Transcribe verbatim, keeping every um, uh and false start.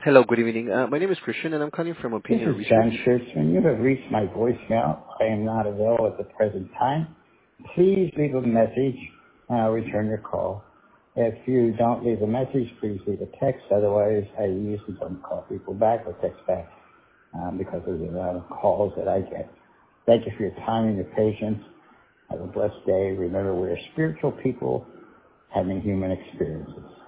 Hello, good evening. Uh, my name is Christian, and I'm calling from This Opinion is Research. John Schertzman. You have reached my voicemail. I am not available at the present time. Please leave a message, and I'll return your call. If you don't leave a message, please leave a text. Otherwise, I usually don't call people back or text back um, because there's a lot of calls that I get. Thank you for your time and your patience. Have a blessed day. Remember, we're spiritual people having human experiences.